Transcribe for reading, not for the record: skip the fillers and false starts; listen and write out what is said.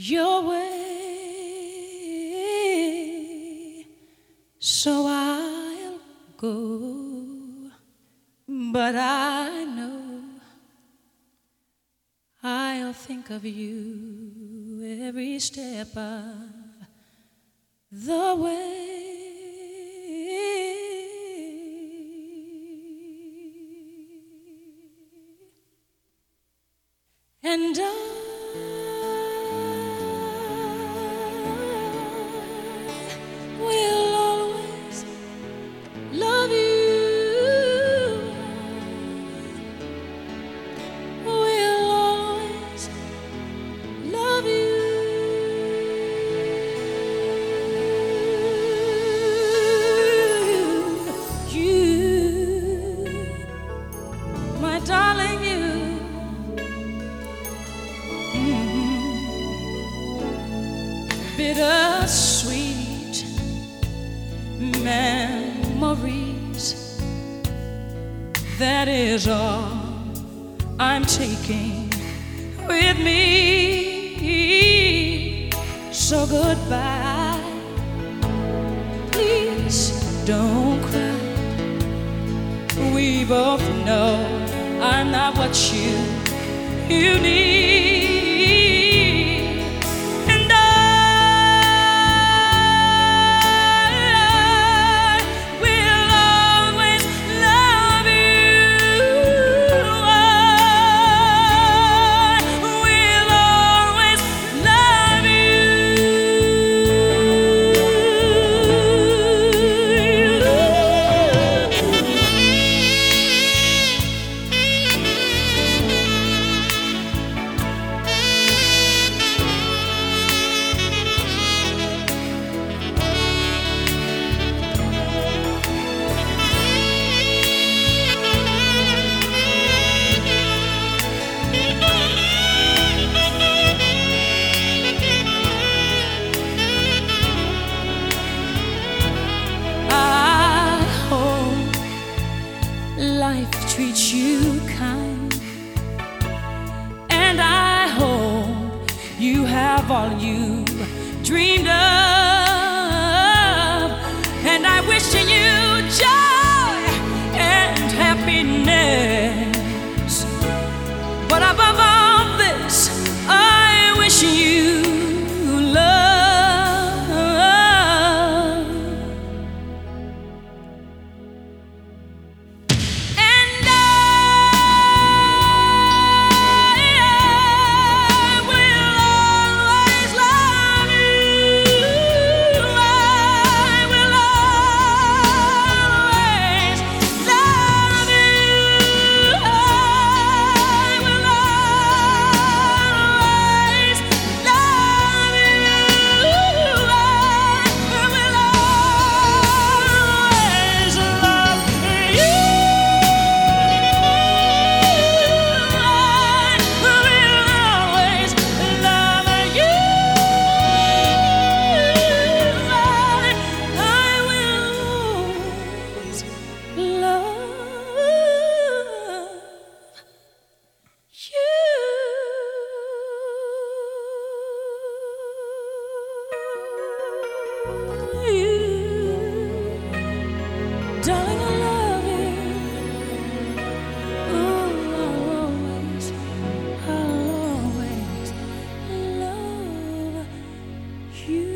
your way, so I'll go. But I know I'll think of you every step of the way. And I will always love you. Will always love you. You, my darling, you. Bittersweet memories, that is all I'm taking with me. So goodbye, please don't cry. We both know I'm not what you need. Life treats you kind, and I hope you have all you dreamed of, and I wish you joy and happiness. But above all this, I wish you darling, I love you. Ooh, I'll always love you.